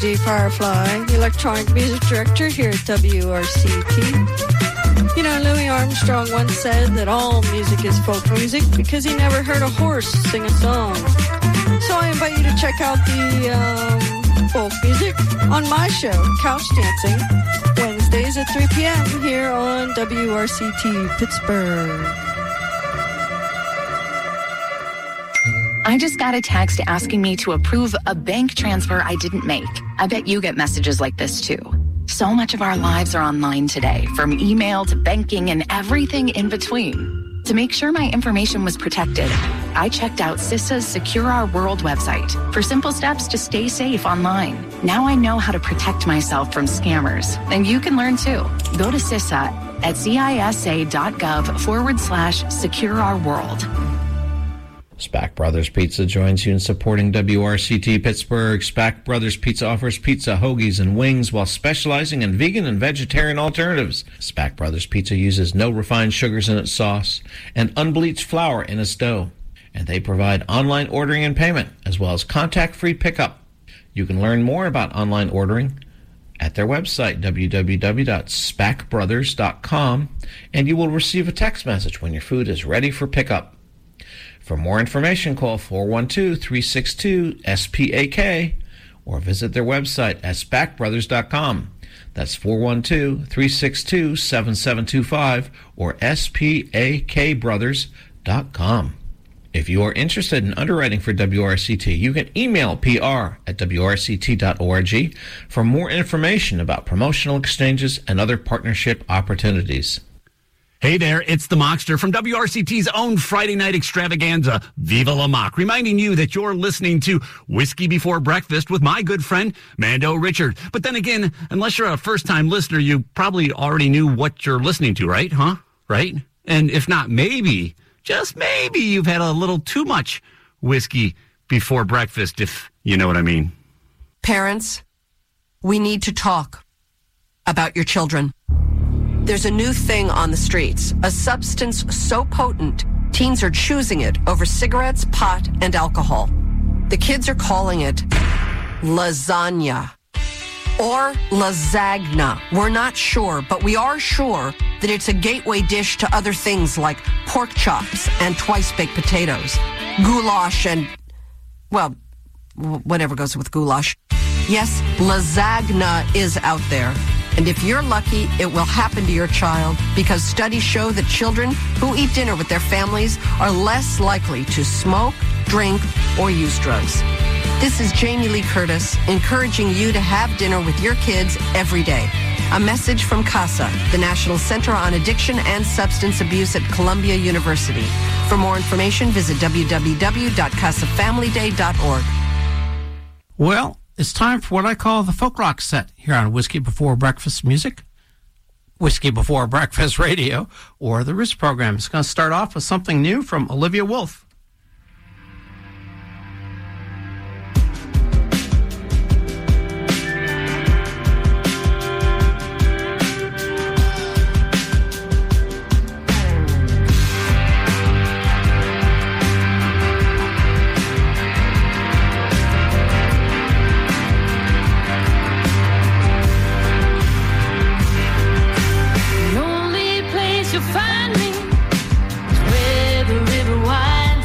D. Firefly, electronic music director here at WRCT. You know, Louis Armstrong once said that all music is folk music because he never heard a horse sing a song. So I invite you to check out the folk music on my show, Couch Dancing, Wednesdays at 3 p.m. here on WRCT Pittsburgh. I just got a text asking me to approve a bank transfer I didn't make. I bet you get messages like this too. So much of our lives are online today, from email to banking and everything in between. To make sure my information was protected, I checked out CISA's Secure Our World website for simple steps to stay safe online. Now I know how to protect myself from scammers, and you can learn too. Go to CISA at cisa.gov/Secure Our World. Spack Brothers Pizza joins you in supporting WRCT Pittsburgh. Spack Brothers Pizza offers pizza, hoagies, and wings while specializing in vegan and vegetarian alternatives. Spack Brothers Pizza uses no refined sugars in its sauce and unbleached flour in its dough. And they provide online ordering and payment, as well as contact-free pickup. You can learn more about online ordering at their website, www.spackbrothers.com, and you will receive a text message when your food is ready for pickup. For more information, call 412-362-SPAK or visit their website at spackbrothers.com. That's 412-362-7725 or spakbrothers.com. If you are interested in underwriting for WRCT, you can email pr@wrct.org for more information about promotional exchanges and other partnership opportunities. Hey there, it's the Mockster from WRCT's own Friday night extravaganza, Viva La Mock, reminding you that you're listening to Whiskey Before Breakfast with my good friend, Mando Richard. But then again, unless you're a first-time listener, you probably already knew what you're listening to, right? Huh? Right? And if not, maybe, just maybe, you've had a little too much whiskey before breakfast, if you know what I mean. Parents, we need to talk about your children. There's a new thing on the streets, a substance so potent, teens are choosing it over cigarettes, pot, and alcohol. The kids are calling it lasagna or lasagna. We're not sure, but we are sure that it's a gateway dish to other things like pork chops and twice-baked potatoes, goulash and, well, whatever goes with goulash. Yes, lasagna is out there. And if you're lucky, it will happen to your child because studies show that children who eat dinner with their families are less likely to smoke, drink, or use drugs. This is Jamie Lee Curtis encouraging you to have dinner with your kids every day. A message from CASA, the National Center on Addiction and Substance Abuse at Columbia University. For more information, visit www.casafamilyday.org. Well, it's time for what I call the folk rock set here on Whiskey Before Breakfast Music, Whiskey Before Breakfast Radio, or the Roots program. It's going to start off with something new from Olivia Wolfe. You'll find me where the river winds.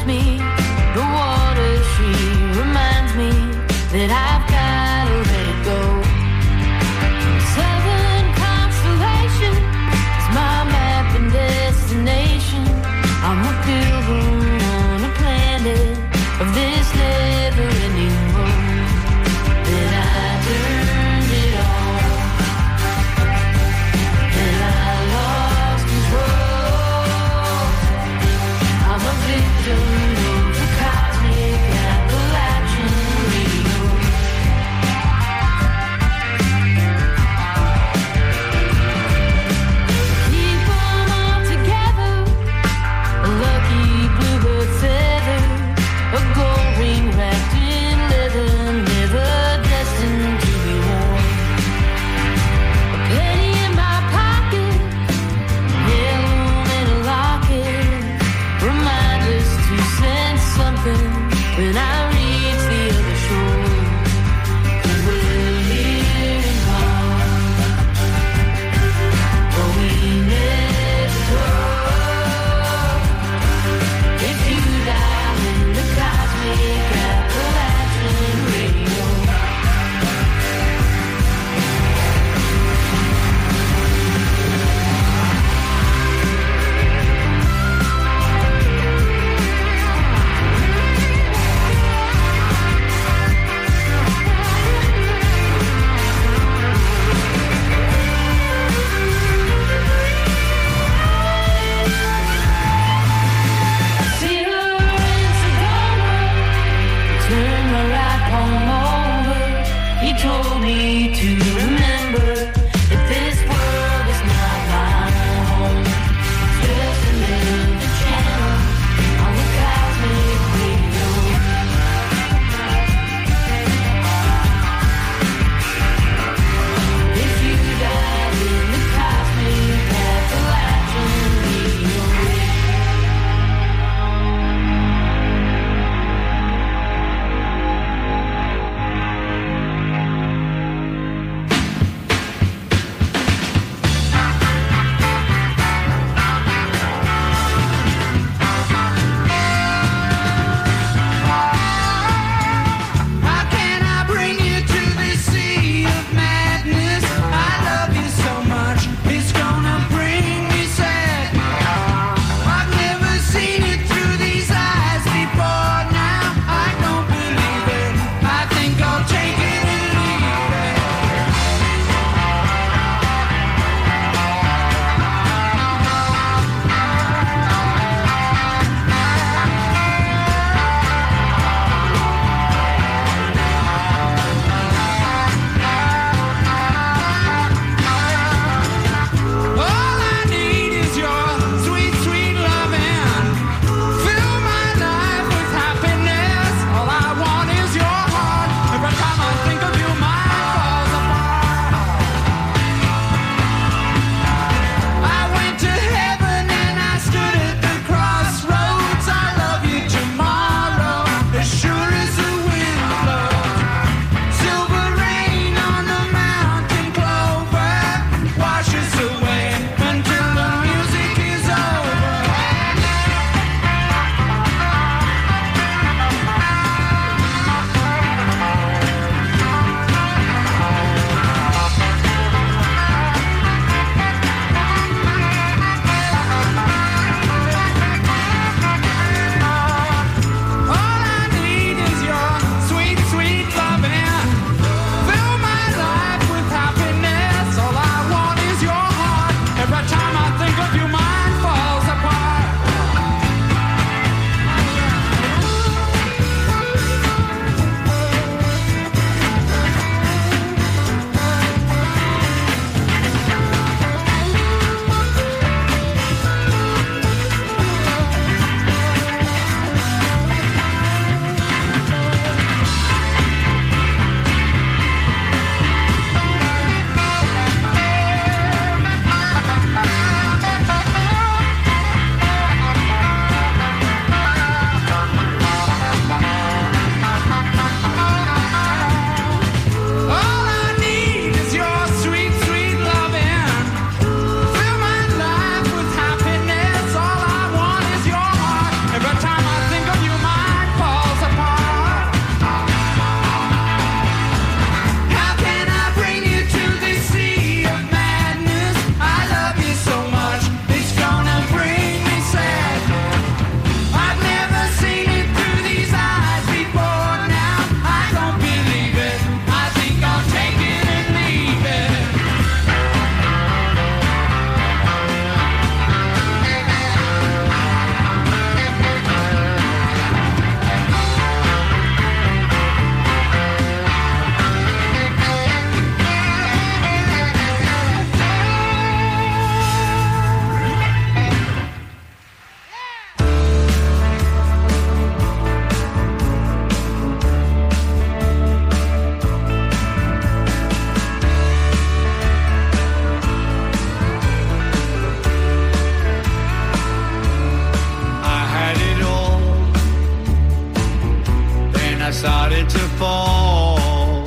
I started to fall.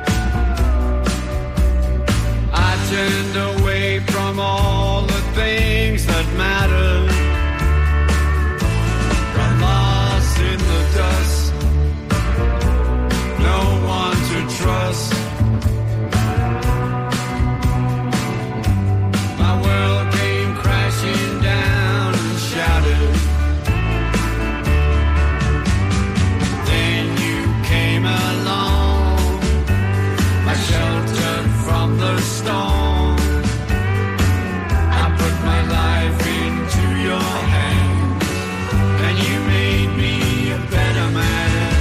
I turned away from all the things that matter. Got lost in the dust, no one to trust. My world came crashing down and shattered. Then you came along, I sheltered from the storm. I put my life into your hands, and you made me a better man.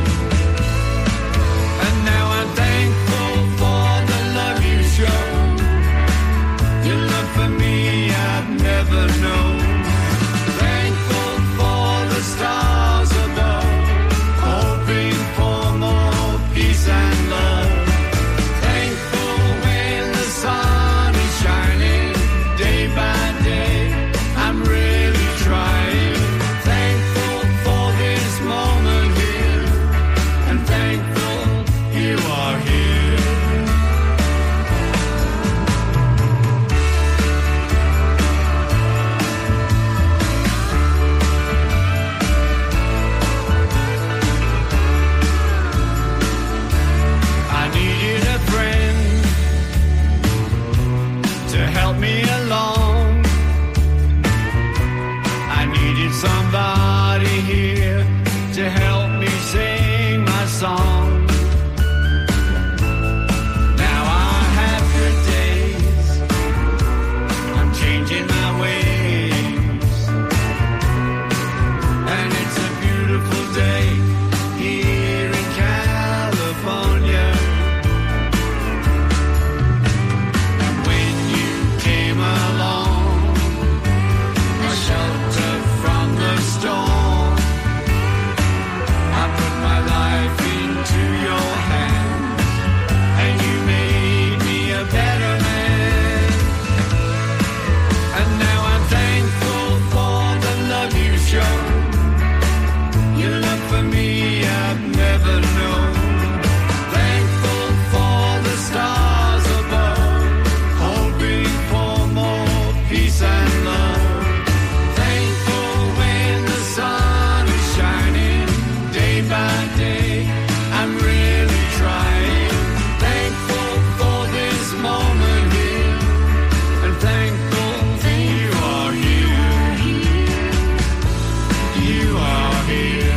And now I'm thankful for the love you showed. Your love for me I've never known. Thankful for the stars above, hoping for more peace and love. Thankful when the sun is shining, day by day, I'm really trying. Thankful for this moment here, and thankful you are here. I needed a friend to help me along. I needed somebody here to help me sing my song. Now I have good days, I'm changing my ways, and it's a beautiful day here in California. And when you came along, a shelter from the storm, I put my life into your hands, and you made me a better man. And now I'm thankful for the love you showed. Your love for me I've never known. Thankful for the stars above, hoping for more peace and love. Thankful when the sun is shining, day by day, I'm really trying. Thankful for this moment here, and thankful you are here. You are here.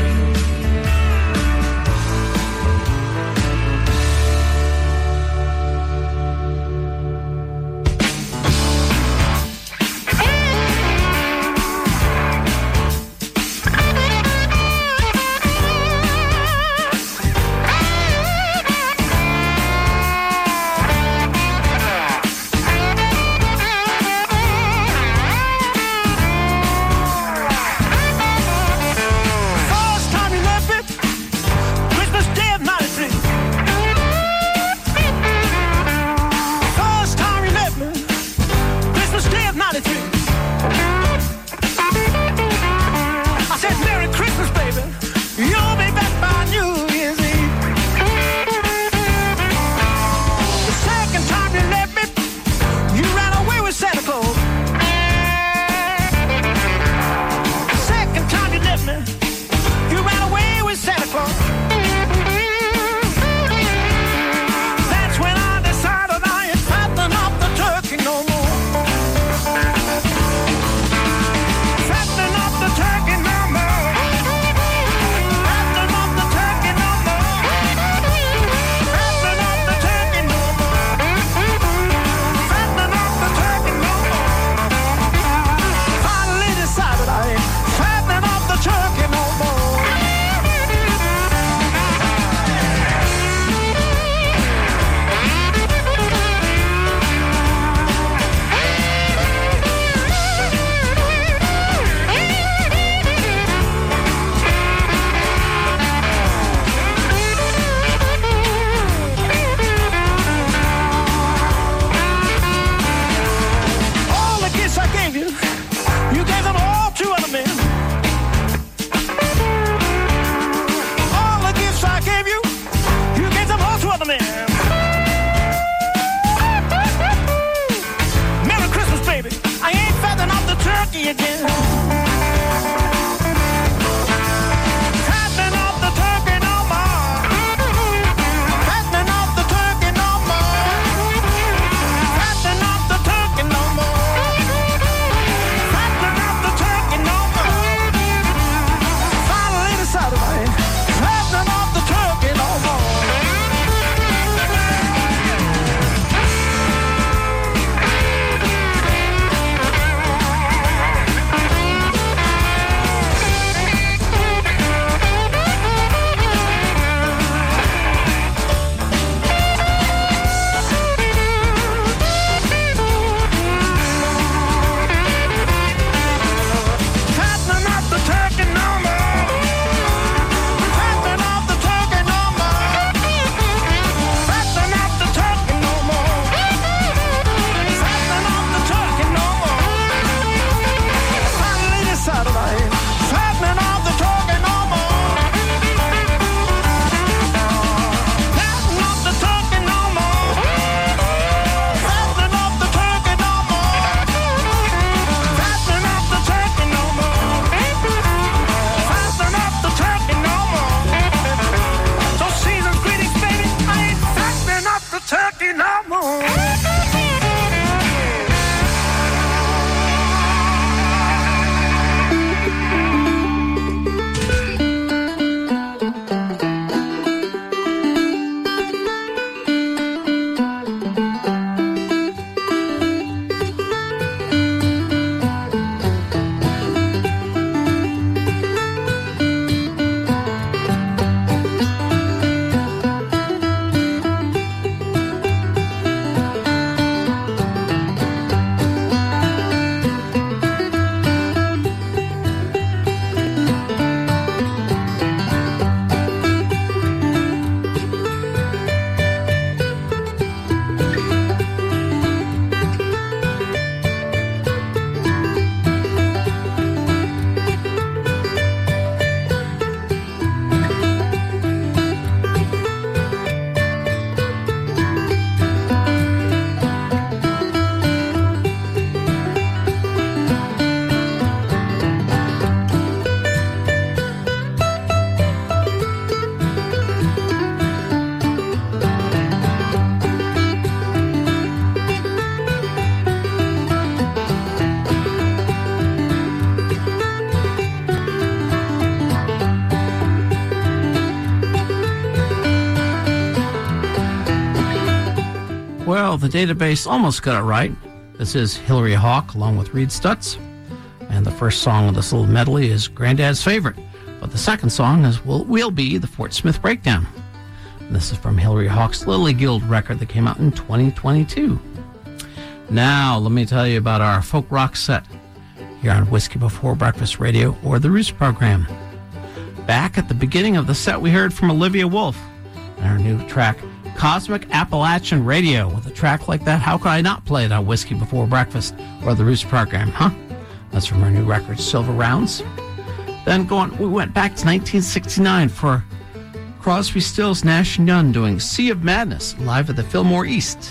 Well, the database almost got it right. This is Hillary Hawk along with Reed Stutz. And the first song of this little medley is Granddad's Favorite. But the second song is Will Be the Fort Smith Breakdown. And this is from Hillary Hawk's Lily Guild record that came out in 2022. Now, let me tell you about our folk rock set here on Whiskey Before Breakfast Radio or the Roots program. Back at the beginning of the set, we heard from Olivia Wolfe and her new track, Cosmic Appalachian Radio. With a track like that, how could I not play it on Whiskey Before Breakfast or the Roots program, huh? That's from her new record, Silver Rounds. Then we went back to 1969 for Crosby, Stills, Nash & Young doing Sea of Madness live at the Fillmore East.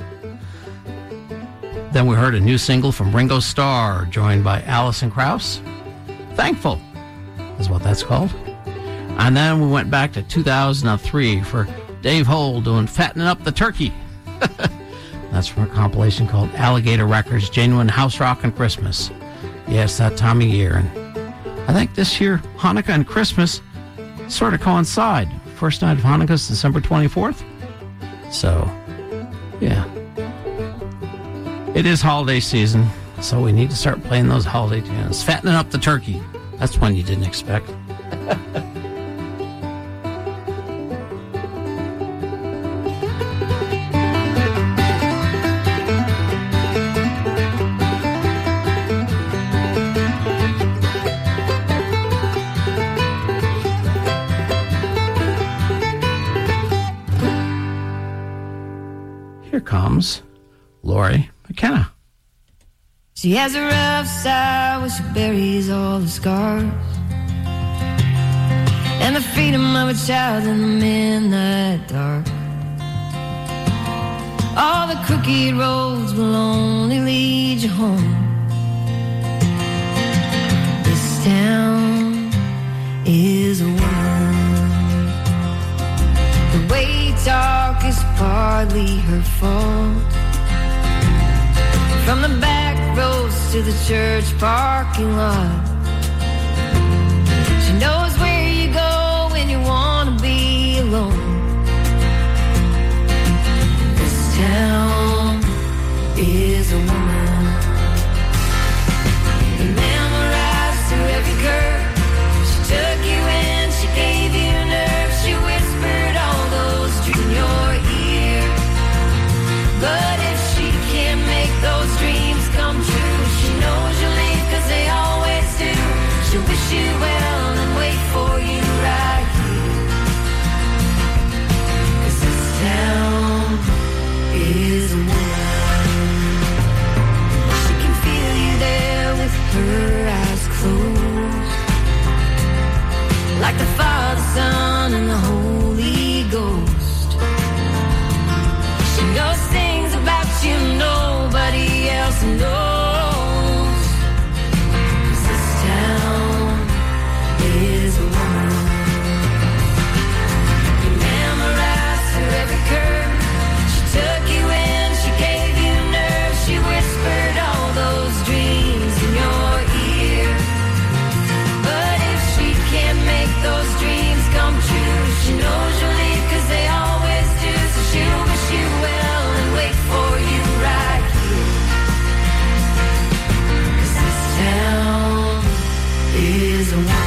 Then we heard a new single from Ringo Starr, joined by Alison Krauss. Thankful is what that's called. And then we went back to 2003 for Dave Hole doing Fattening Up the Turkey. That's from a compilation called Alligator Records, Genuine House Rock and Christmas. Yes, that time of year. And I think this year, Hanukkah and Christmas sort of coincide. First night of Hanukkah is December 24th. So, yeah. It is holiday season, so we need to start playing those holiday tunes. Fattening Up the Turkey. That's one you didn't expect. Here comes Lori McKenna. She has a rough side where she buries all the scars and the freedom of a child in the midnight dark. All the crooked roads will only lead you home. This town is a woman. The way you talk is partly her fault. From the back roads to the church parking lot, she knows where you go when you want to be alone. This town is a woman. You memorized her every curve. She took you in, she gave you nerve. She whispered all those dreams in your ear. But if she can't make those dreams come true, she knows you'll leave 'cause they always do. She'll wish you well and wait for you right here. 'Cause this town is a woman. She can feel you there with her eyes closed, like the Father, Son, and the Holy Ghost. She knows things about you nobody else knows. 'Cause this town is a woman. You memorized her every curve. She took you in, she gave you nerve. She whispered all those dreams in your ear. But if she can't make those dreams come true, she knows you'll leave 'cause they always do. So she'll wish you well and wait for you right here. 'Cause this town is a woman.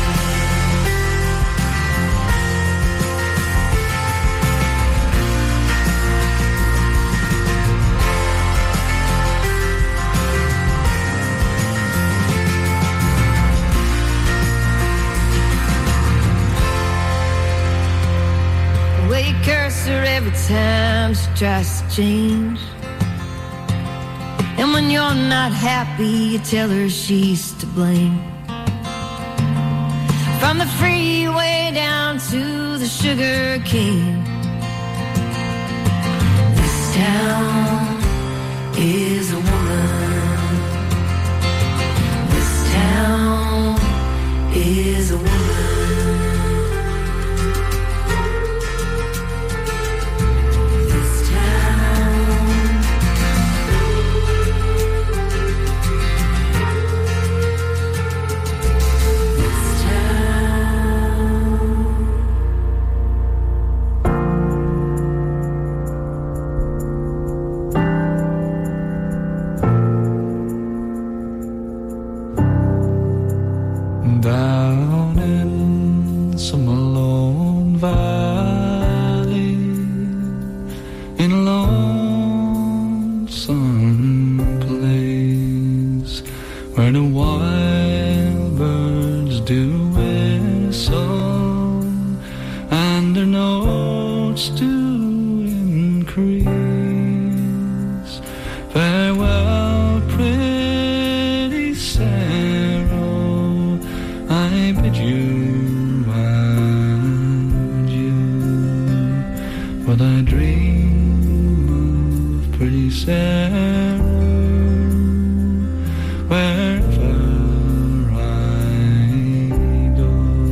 The way you curse her every time she tries to change. And when you're not happy, you tell her she's to blame. From the freeway down to the sugar cane, this town is a woman. This town is a woman. lone valley in a lonesome place where the wild birds do whistle and their notes do increase. Farewell, pretty Sarah, I bid you adieu, but I dream of pretty Sarah wherever I go.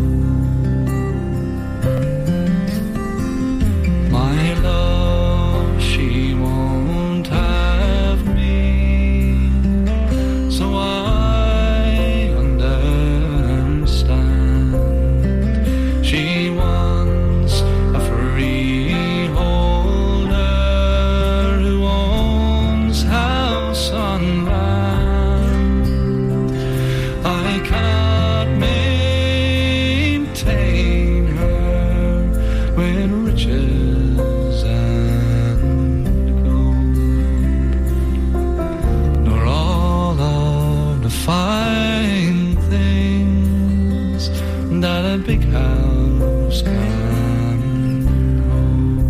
My love, she won't have me, so I understand. She wants a freeholder who owns house on land. I cannot maintain her with riches and gold, nor all of the fine things that a big house can hold.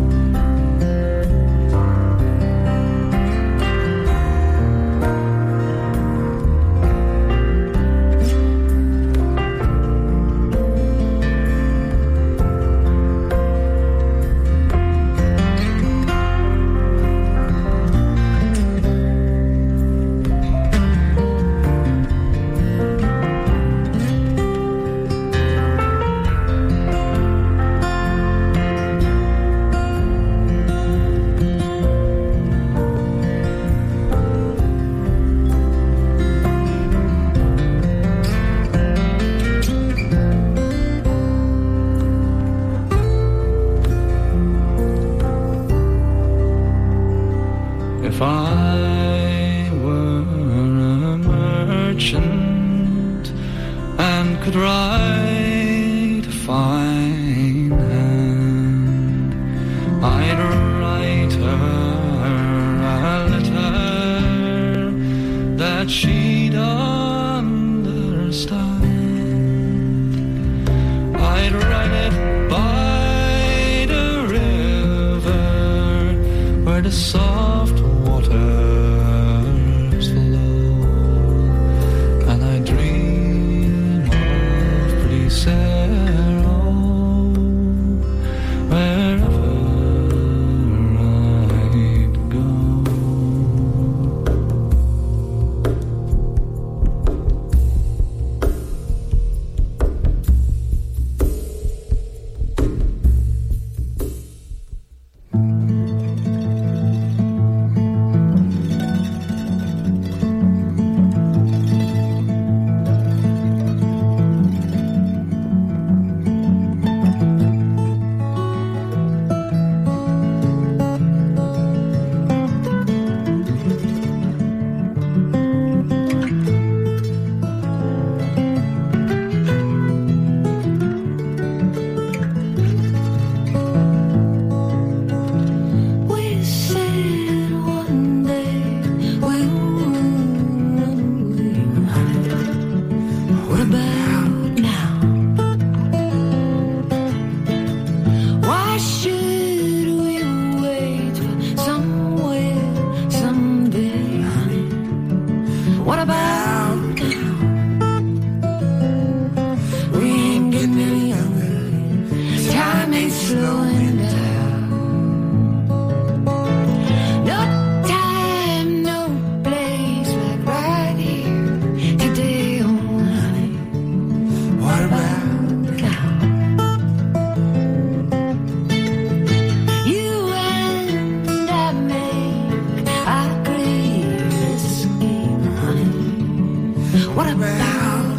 If I were a merchant and could write a fine hand, I'd write her a letter that she'd understand. I'd write it by the river where the soft waters flow, and I dream of pretty Sarah wherever I'd go.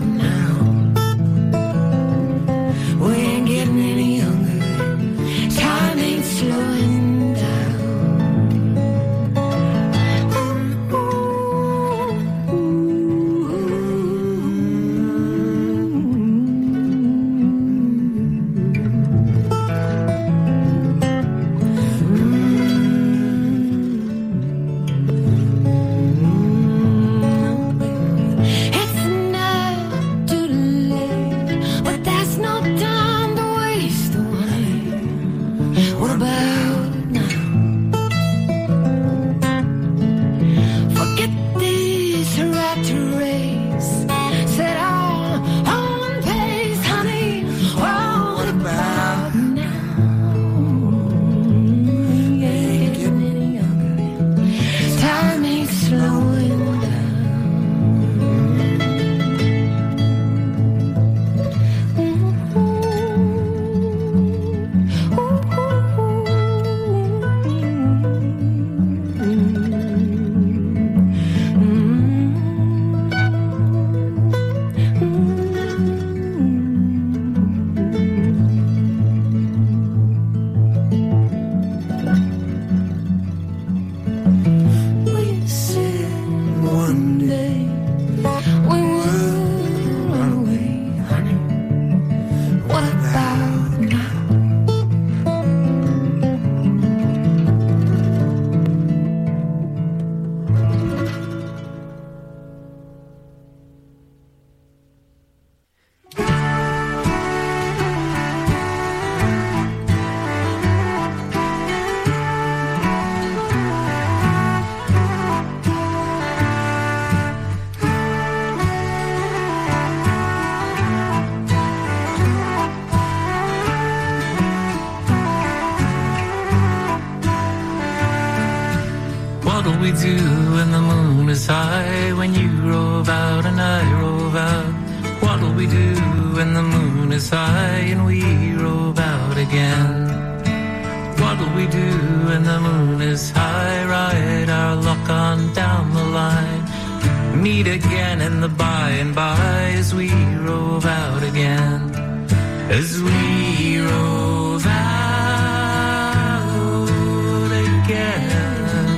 Time we do when the moon is high? When you rove out and I rove out. What'll we do when the moon is high and we rove out again? What'll we do when the moon is high? Ride our luck on down the line. Meet again in the by and by as we rove out again. As we rove out again.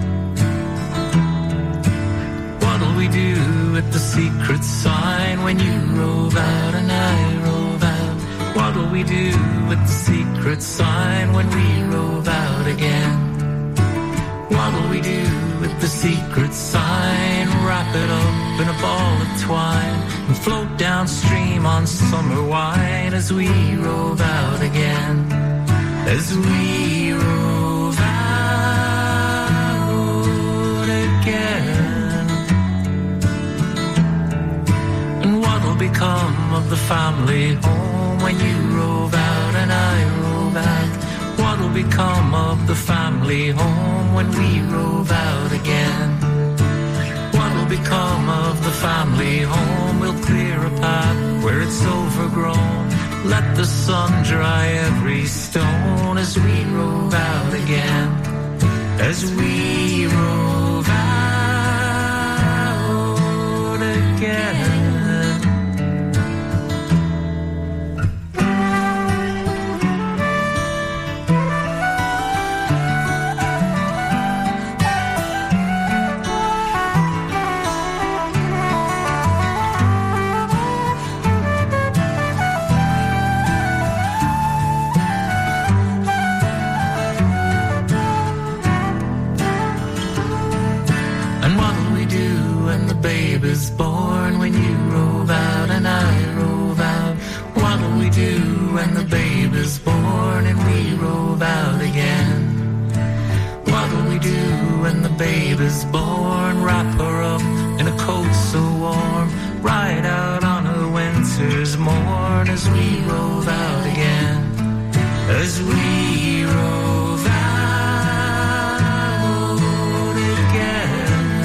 What'll we do at the secret sign when you rove out and I rove out? What'll we do with the secret sign when we rove out again? What'll we do with the secret sign? Wrap it up in a ball of twine and float downstream on summer wine as we rove out again. As we rove out again. And what'll become of the family home when you rove out and I rove out? What'll become of the family home when we rove out again? What'll become of the family home? We'll clear a path where it's overgrown. Let the sun dry every stone as we rove out again. As we rove out again. Babe is born when you rove out and I rove out. What'll we do when the babe is born and we rove out again? What'll we do when the babe is born? Wrap her up in a coat so warm. Ride out on a winter's morn as we rove out again. As we rove out again.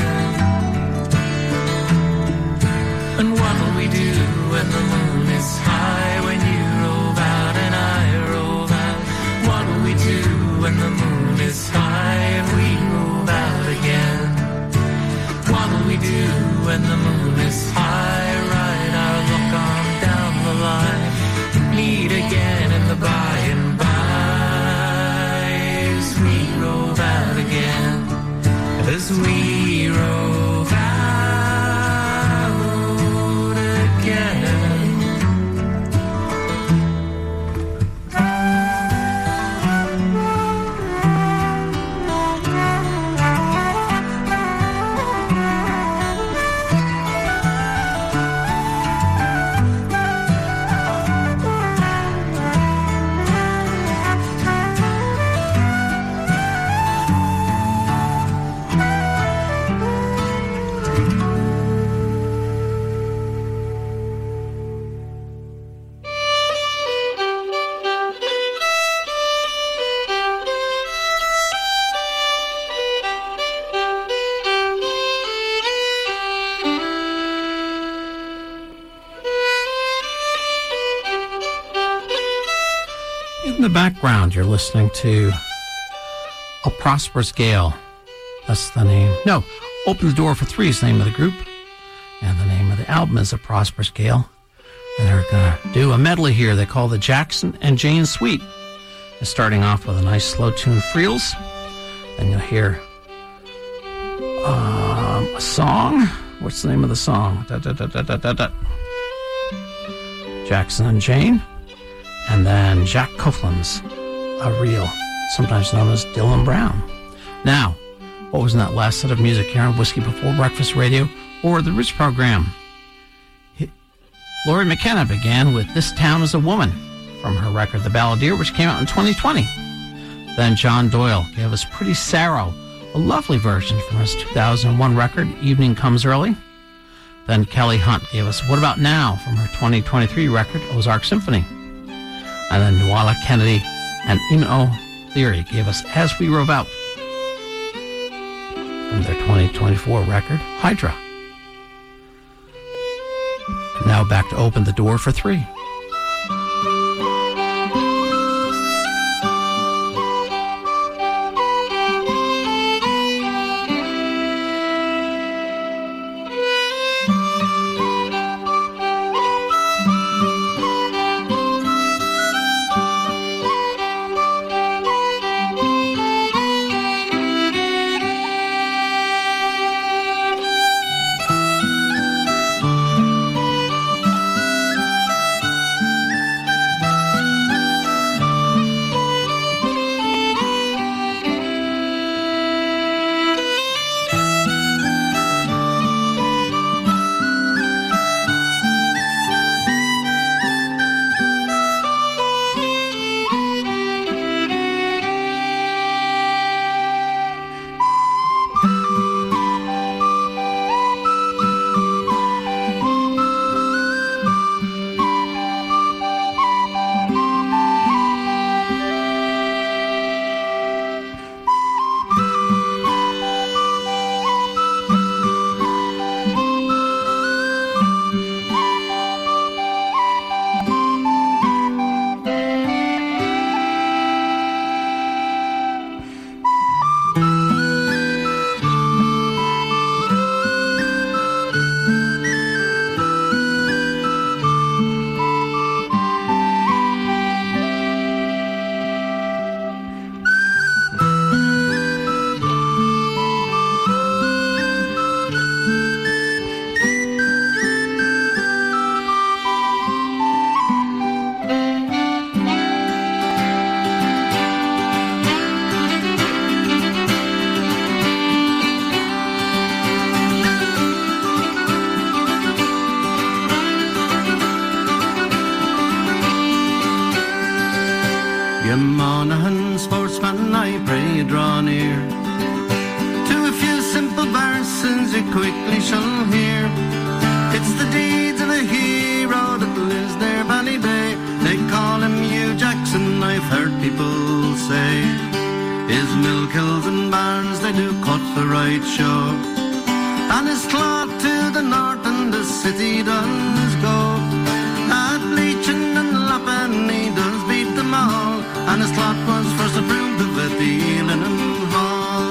And what'll we do when the moon is high? When you rove out and I rove out. What'll we do when the moon is high and we rove out again? What'll we do when the moon is high? Ride our luck on down the line. Meet again in the by and by as we rove out again. As we rove out. In the background, you're listening to A Prosperous Gale. That's the name. No, Open the Door for Three is the name of the group. And the name of the album is A Prosperous Gale. And they're going to do a medley here they call the Jackson and Jane Suite. They're starting off with a nice slow tune, Freels. Then you'll hear a song. What's the name of the song? Jackson and Jane. And then Jack Coughlin's A Reel, sometimes known as Dylan Brown. Now, what was in that last set of music here on Whiskey Before Breakfast Radio or the Roots program? Lori McKenna began with This Town is a Woman from her record The Balladeer, which came out in 2020. Then John Doyle gave us Pretty Sorrow, a lovely version from his 2001 record Evening Comes Early. Then Kelly Hunt gave us What About Now from her 2023 record Ozark Symphony. And then Nuala Kennedy and Eno Leary gave us As We Rove Out. from their 2024 record, Hydra. And now back to Open the Door for 3. You Monaghan sportsman, I pray you draw near to a few simple verses you quickly shall hear. It's the deeds of a hero that lives near Ballybay. They call him Hugh Jackson, I've heard people say. His mill kills and barns, they do cut the right show. And his cloth to the north and the city does go. At Bleachin and Lappin he does beat them all. And his cloth was first approved of at the Linen Hall.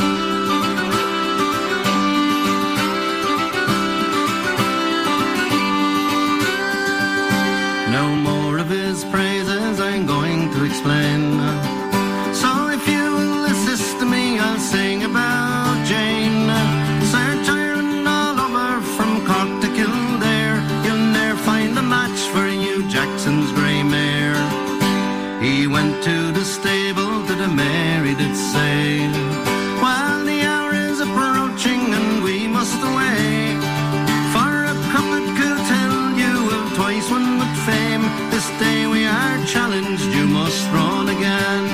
No more of his praises I'm going to explain. So if you will assist me, I'll sing about Jane. Search Ireland all over from Cork to Kildare. You'll ne'er find a match for Hugh Jackson's grey mare. He went to the stable to the mare, he did say, while the hour is approaching and we must away. For a cup it could tell you of twice won with fame. This day we are challenged, you must run again.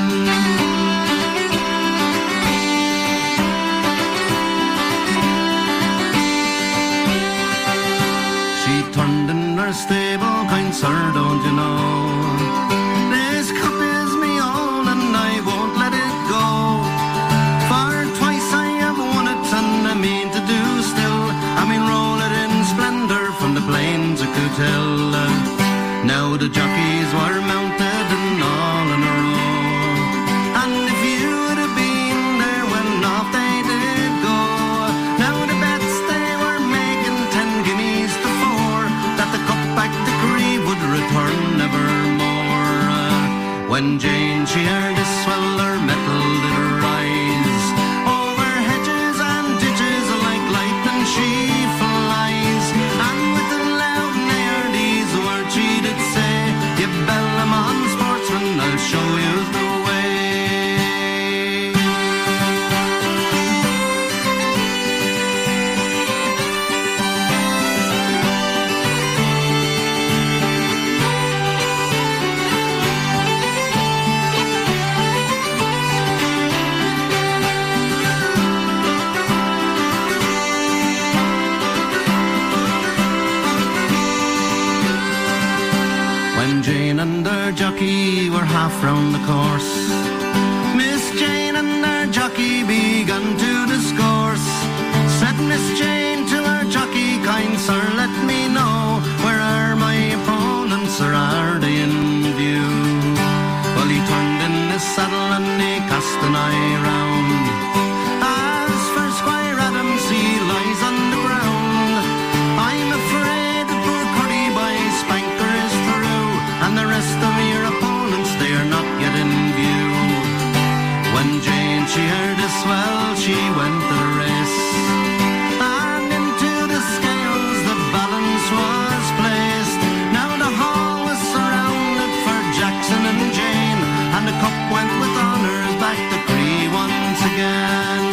She turned in her stable, kind sir, don't you know? This cup is me own and I won't let it go. For twice I have won it and I mean to do still. I mean roll it in splendour from the plains of Cootel. Now the jockeys were mounted and all in a row. And if you would have been there when off they did go. Now the bets they were making 10 guineas to 4, that the cup back to Grieve would return nevermore. When Jane she heard this, well her mettle did rise. Over hedges and ditches like lightning she flies. And with a loud neigh these words she did say, you Bellamon sportsman, I'll show you the way. When Jane and her jockey were half round the course, Miss Jane and her jockey began to discourse. Miss Jane to her jockey, kind sir, let me know, where are my opponents, or are they in view? Well, he turned in his saddle and he cast an eye round. As for Squire Adams, he lies on the ground. I'm afraid that poor Curly by Spanker is through, and the rest of your opponents, they are not yet in view. When Jane, she heard this well, she went to the race, and into the scales the balance was placed. Now the hall was surrounded for Jackson and Jane, and the cup went with honours back to Cree once again.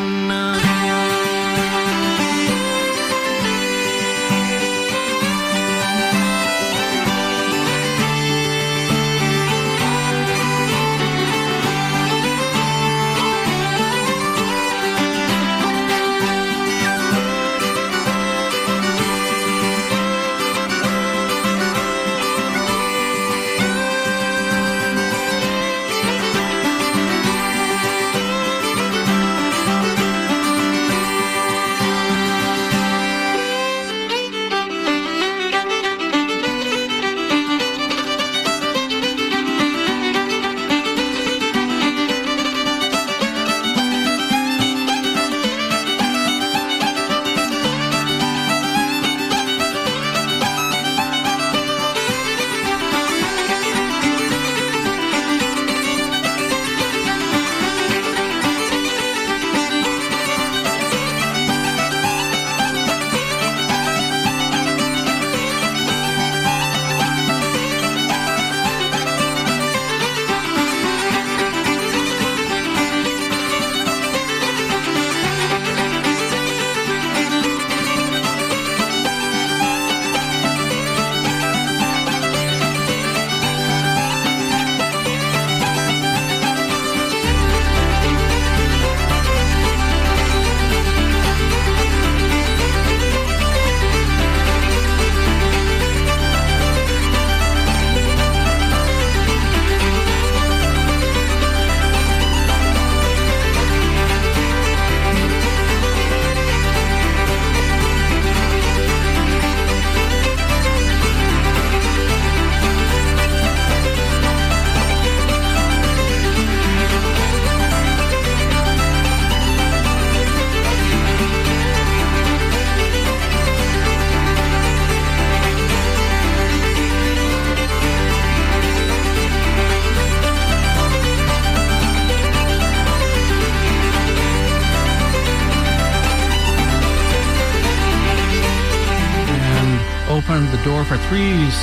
Open the door for threes.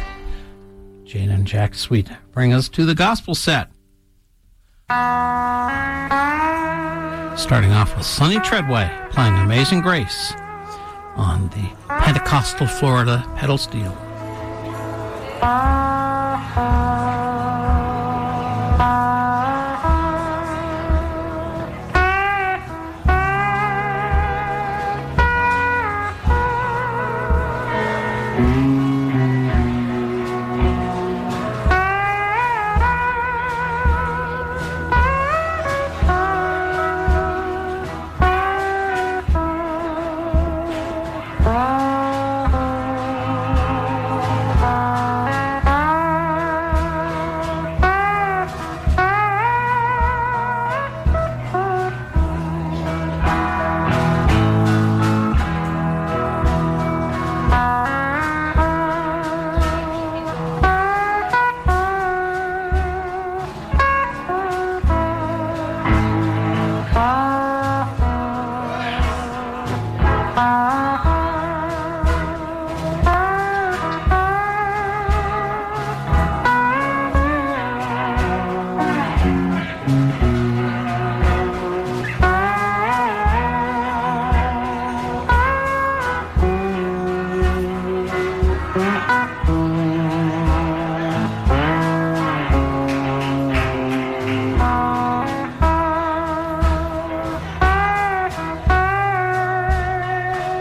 Jane and Jack Sweet bring us to the gospel set. Starting off with Sonny Treadway playing Amazing Grace on the Pentecostal Florida pedal steel.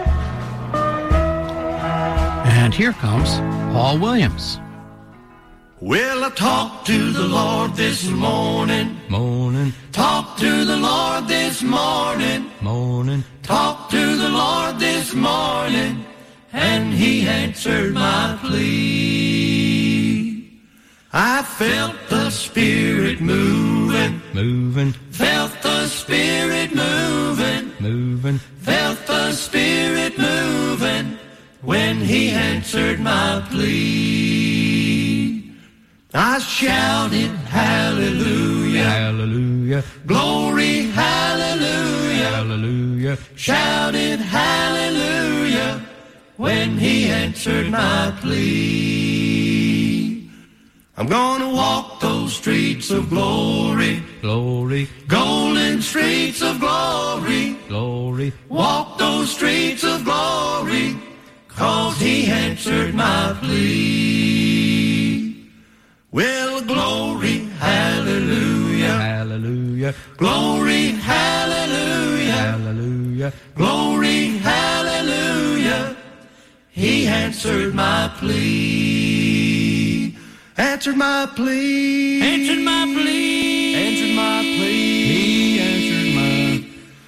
And here comes Paul Williams. Well, I talked to the Lord this morning. Talked to the Lord this morning. Talked to the Lord this morning, and he answered my plea. I felt the Spirit moving. Felt the Spirit moving. Felt the Spirit moving when he answered my plea. I shouted hallelujah, Hallelujah. glory hallelujah, Hallelujah. shouted hallelujah when he answered my plea. I'm gonna walk those streets of glory, Glory. golden streets of glory, Glory. walk those streets of glory, 'cause he answered my plea. Well, glory, hallelujah, Hallelujah. glory, hallelujah, Hallelujah. glory, hallelujah. He answered my plea. Answered my plea. Answered my plea. Answered my plea. He answered my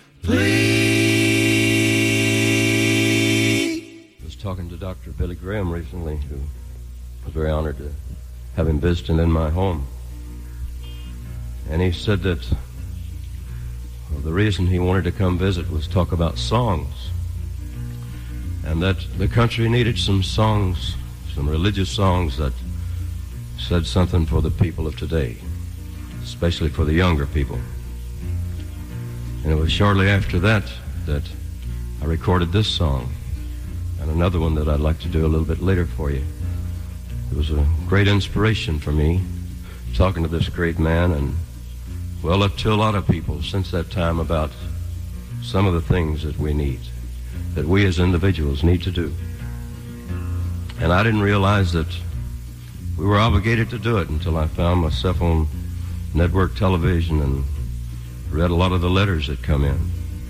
plea. I was talking to Dr. Billy Graham recently, who was very honored to have him visiting in my home. And he said that the reason he wanted to come visit was talk about songs. And that the country needed some songs, some religious songs that said something for the people of today, especially for the younger people. And it was shortly after that that I recorded this song and another one that I'd like to do a little bit later for you. It was a great inspiration for me, talking to this great man, and, well, up to a lot of people since that time about some of the things that we need, that we as individuals need to do. And I didn't realize that we were obligated to do it until I found myself on network television and read a lot of the letters that come in.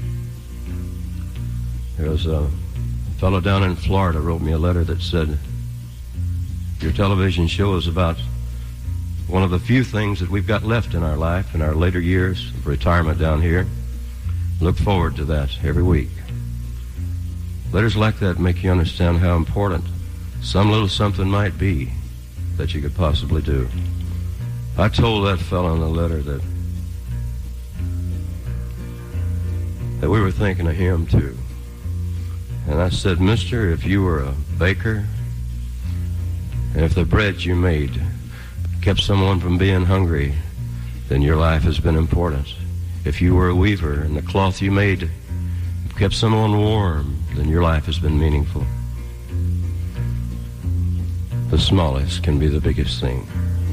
There was a fellow down in Florida wrote me a letter that said, your television show is about one of the few things that we've got left in our life, in our later years of retirement down here. Look forward to that every week. Letters like that make you understand how important some little something might be that you could possibly do. I told that fellow in the letter that we were thinking of him too. And I said, mister, if you were a baker, and if the bread you made kept someone from being hungry, then your life has been important. If you were a weaver and the cloth you made kept someone warm, then your life has been meaningful. The smallest can be the biggest thing.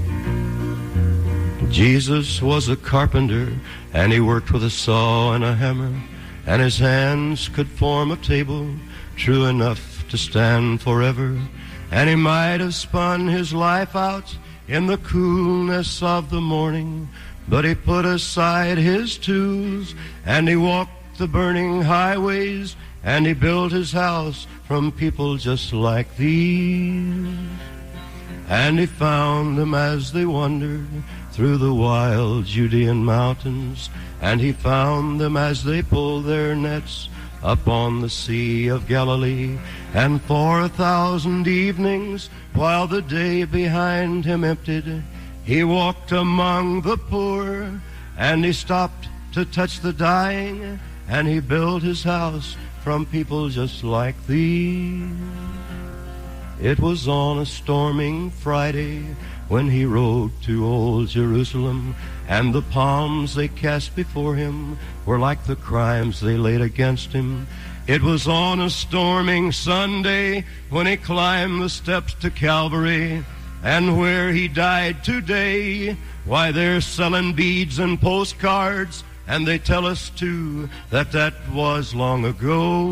Jesus was a carpenter, and he worked with a saw and a hammer, and his hands could form a table true enough to stand forever. And he might have spun his life out in the coolness of the morning, but he put aside his tools, and he walked the burning highways, and he built his house from people just like these. And he found them as they wandered through the wild Judean mountains, and he found them as they pulled their nets up on the Sea of Galilee. And for 1,000 evenings, while the day behind him emptied, he walked among the poor, and he stopped to touch the dying, and he built his house from people just like these. It was on a storming Friday when he rode to old Jerusalem, and the palms they cast before him were like the crimes they laid against him. It was on a storming Sunday when he climbed the steps to Calvary, and where he died today, why, they're selling beads and postcards, and they tell us too that that was long ago.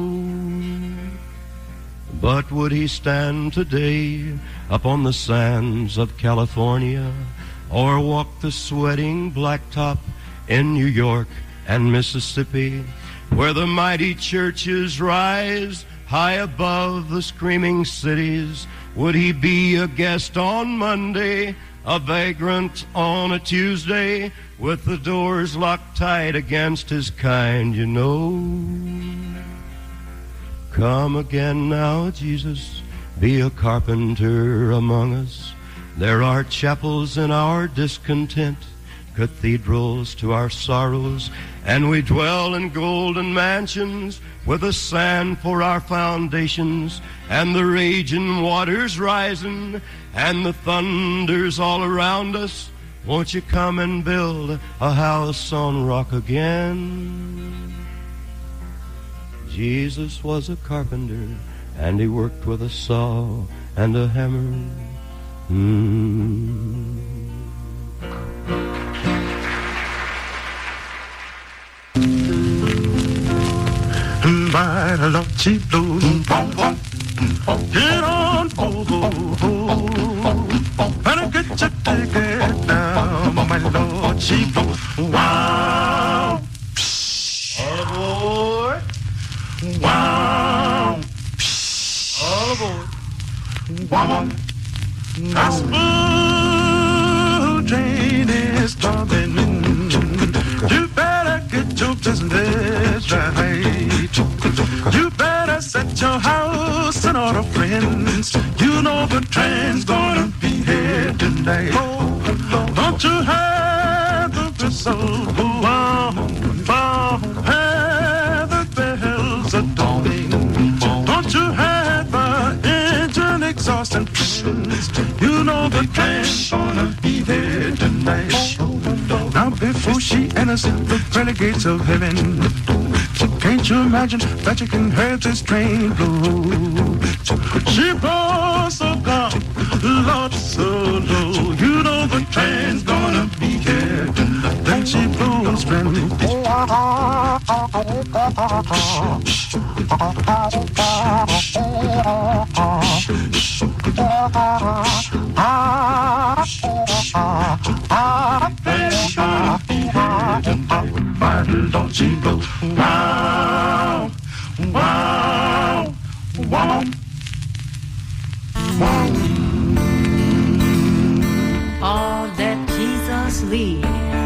But would he stand today up on the sands of California, or walk the sweating blacktop in New York and Mississippi, where the mighty churches rise high above the screaming cities, Would he be a guest on Monday, a vagrant on a Tuesday, with the doors locked tight against his kind, you know? Come again now, Jesus, be a carpenter among us. There are chapels in our discontent, cathedrals to our sorrows, and we dwell in golden mansions with the sand for our foundations, and the raging waters rising, and the thunders all around us. Won't you come and build a house on rock again? Jesus was a carpenter, and he worked with a saw and a hammer. By the Lord, cheap blues, get on and get your ticket down, my Lord, cheap blues. Wow, all aboard, wow, all aboard, wow. A smooth train is coming. You better get your business right. You better set your house in order, friends. You know the train's gonna be here tonight. Don't you have the whistle blow on? Have the bells a tolling? Don't you have the engine exhausting? You know the train's gonna be there tonight. Now before she enters the pearly gates of heaven, can't you imagine that you can hear this train blow? She blows so loud, Lord, so low. You know the train's gonna be here. Then she blows friendly. Don't she blow? Wow, wow, wow, wow. All that Jesus lead.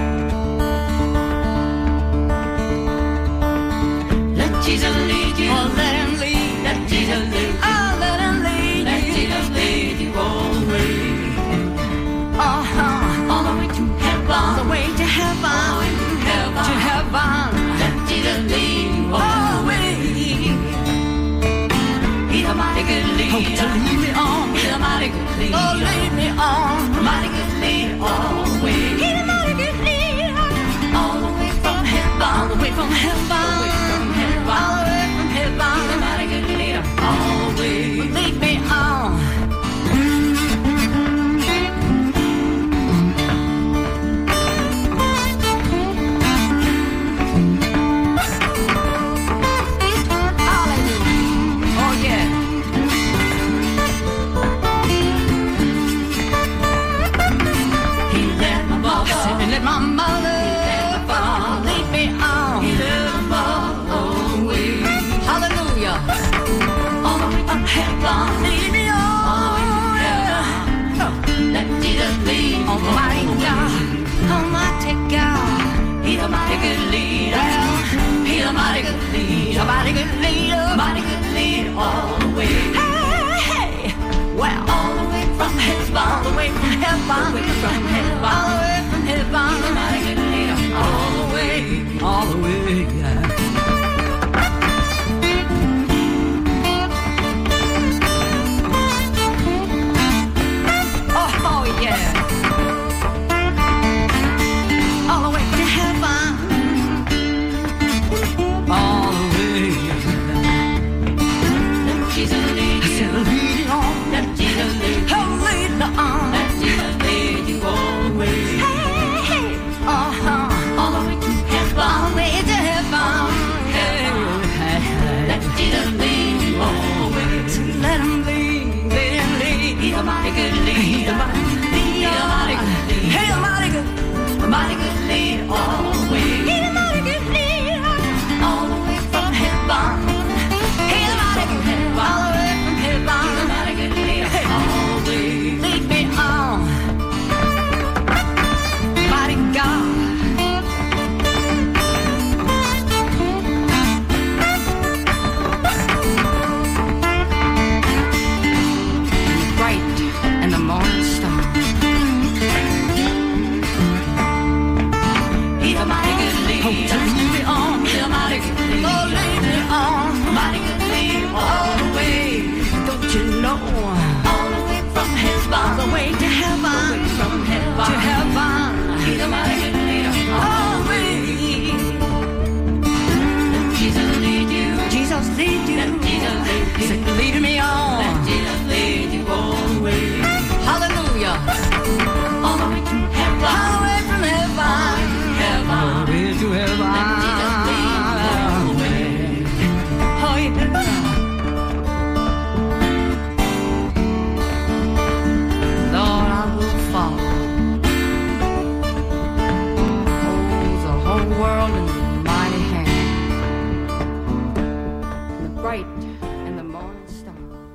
Let Jesus lead you. Oh, let him lead. Let Jesus lead you. Oh, let him lead. Let Jesus lead you all the way. All the way to heaven. All the way to heaven. All the way to heaven. To heaven. Let Jesus lead you all the way. He's a mighty good leader. Oh, to lead me on. He's a mighty good leader. Oh, lead me on. Mighty good leader all the way. He's a mighty good leader. All the way from heaven. All the way from heaven. All the way from heaven. All the way from heaven. He's a mighty good leader all the way. Lead me on. Let my mother lead me on. He led my father all the way. Hallelujah. All the way from heaven. Lead me on. All the way from heaven. Let Jesus lead. Almighty God. Almighty God. He's a mighty good leader. He's a mighty good leader. Mighty good leader. Mighty good leader all the way. Hey, hey. Well, all the way from heaven. All the way from heaven. All the way from heaven. All the way from heaven. He's a mighty good leader all the way. All the way, yeah. Oh, yeah. All the way to heaven. All the way, yeah. Let Jesus lead you. I said lead you on. Let Jesus lead you. Oh, lead me on. Let Jesus lead you all the way. All the way to heaven. All the way to heaven. Let Jesus lead you all the way. So let him lead, let him lead. He's a mighty good leader. He's a mighty good leader. He's a mighty good leader all the way. He's a mighty good leader. All the way from heaven. He's a mighty good leader. All the way from heaven. He's a mighty good leader all holding the mighty hand, the bright and the morning star.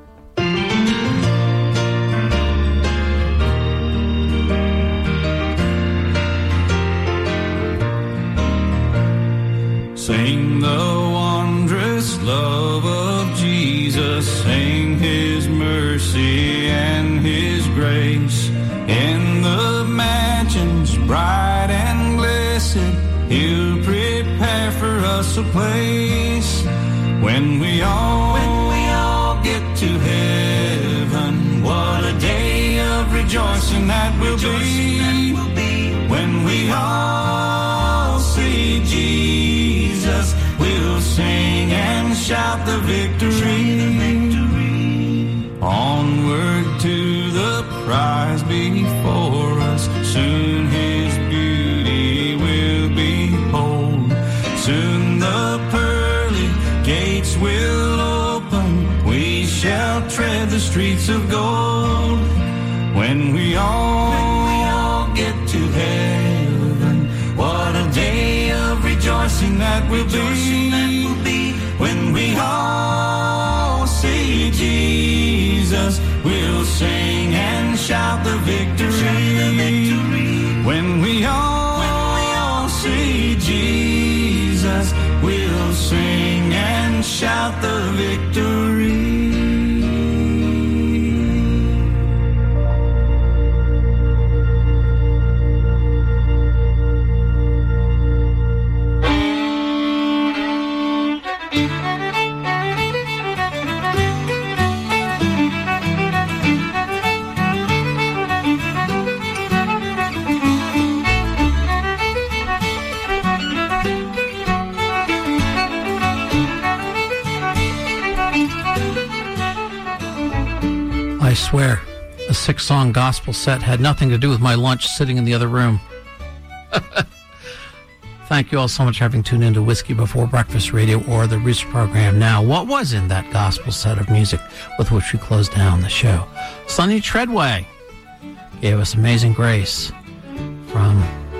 Sing the wondrous love of Jesus, sing his mercy and his grace. In the mansions bright and blessed, he'll prepare for us a place. When we all get to heaven, what a day of rejoicing that will be. When we all see Jesus, we'll sing and shout the victory. Onward to the prize before us, soon his beauty will behold. Soon the pearly gates will open, we shall tread the streets of gold. When we all get to heaven, what a day of rejoicing that will be. When we all see Jesus, we'll sing and shout the victory. When we all see Jesus, we'll sing and shout the victory. I swear, a 6-song gospel set had nothing to do with my lunch sitting in the other room. Thank you all so much for having tuned into Whiskey Before Breakfast Radio or the Rooster program. Now, what was in that gospel set of music with which we closed down the show? Sonny Treadway gave us Amazing Grace from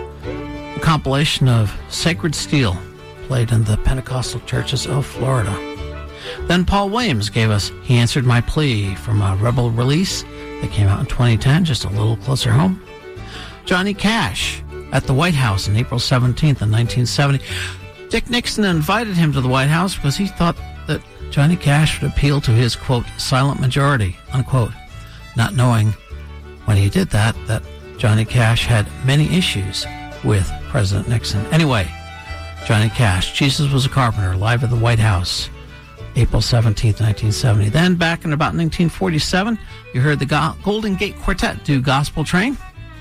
a compilation of Sacred Steel played in the Pentecostal churches of Florida. Then Paul Williams gave us He Answered My Plea from a Rebel release that came out in 2010, just a little closer home. Johnny Cash at the White House on April 17th in 1970. Dick Nixon invited him to the White House because he thought that Johnny Cash would appeal to his, quote, silent majority, unquote, not knowing when he did that Johnny Cash had many issues with President Nixon. Anyway, Johnny Cash, Jesus Was a Carpenter, live at the White House, April 17th, 1970. Then, back in about 1947, you heard the Golden Gate Quartet do Gospel Train.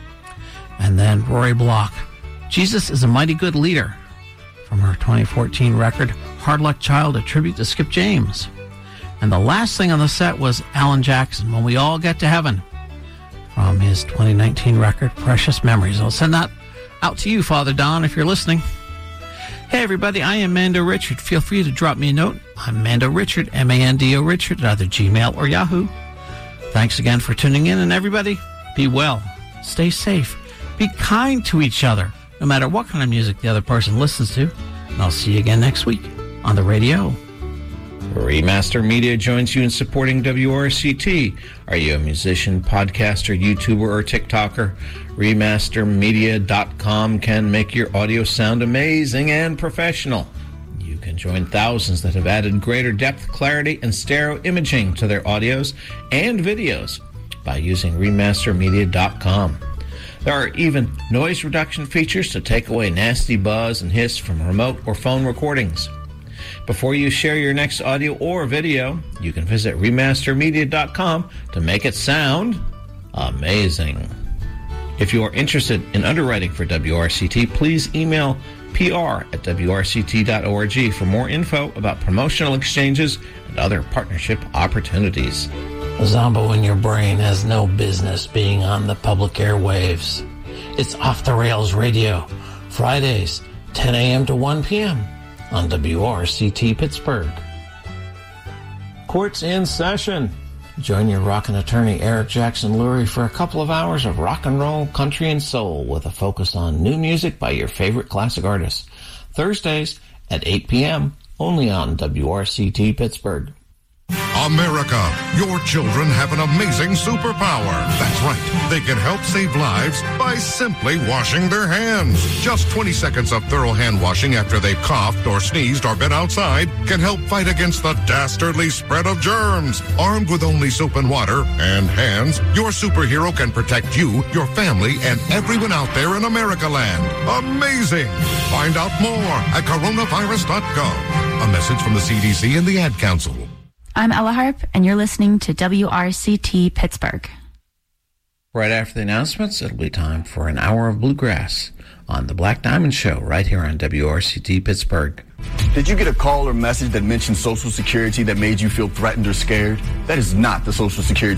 And then Rory Block, Jesus is a Mighty Good Leader, from her 2014 record, Hard Luck Child, a tribute to Skip James. And the last thing on the set was Alan Jackson, When We All Get to Heaven, from his 2019 record, Precious Memories. I'll send that out to you, Father Don, if you're listening. Hey, everybody, I am Mando Richard. Feel free to drop me a note. I'm Mando Richard, M-A-N-D-O Richard, at either Gmail or Yahoo. Thanks again for tuning in, and everybody, be well, stay safe, be kind to each other, no matter what kind of music the other person listens to. And I'll see you again next week on the radio. Remaster Media joins you in supporting WRCT. Are you a musician, podcaster, YouTuber, or TikToker? Remastermedia.com can make your audio sound amazing and professional. You can join thousands that have added greater depth, clarity, and stereo imaging to their audios and videos by using Remastermedia.com. There are even noise reduction features to take away nasty buzz and hiss from remote or phone recordings. Before you share your next audio or video, you can visit Remastermedia.com to make it sound amazing. If you are interested in underwriting for WRCT, please email pr@wrct.org for more info about promotional exchanges and other partnership opportunities. A Zombo in your brain has no business being on the public airwaves. It's Off the Rails Radio, Fridays, 10 a.m. to 1 p.m. on WRCT Pittsburgh. Court's in session. Join your rockin' attorney Eric Jackson Lurie for a couple of hours of rock and roll, country, and soul with a focus on new music by your favorite classic artists. Thursdays at 8 p.m. only on WRCT Pittsburgh. America, your children have an amazing superpower. That's right. They can help save lives by simply washing their hands. Just 20 seconds of thorough hand washing after they've coughed or sneezed or been outside can help fight against the dastardly spread of germs. Armed with only soap and water and hands, your superhero can protect you, your family, and everyone out there in America land. Amazing! Find out more at coronavirus.gov. A message from the CDC and the Ad Council. I'm Ella Harp, and you're listening to WRCT Pittsburgh. Right after the announcements, it'll be time for an hour of bluegrass on the Black Diamond Show right here on WRCT Pittsburgh. Did you get a call or message that mentioned Social Security that made you feel threatened or scared? That is not the Social Security